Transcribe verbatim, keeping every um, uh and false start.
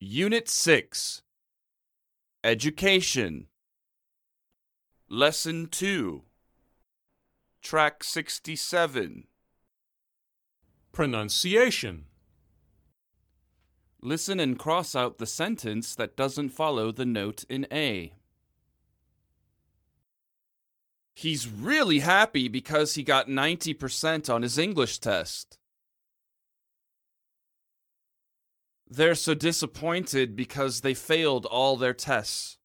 Unit six, Education. Lesson two, Track sixty-seven. Pronunciation. Listen and cross out the sentence that doesn't follow the note in A. He's really happy because he got ninety percent on his English test. They're so disappointed because they failed all their tests.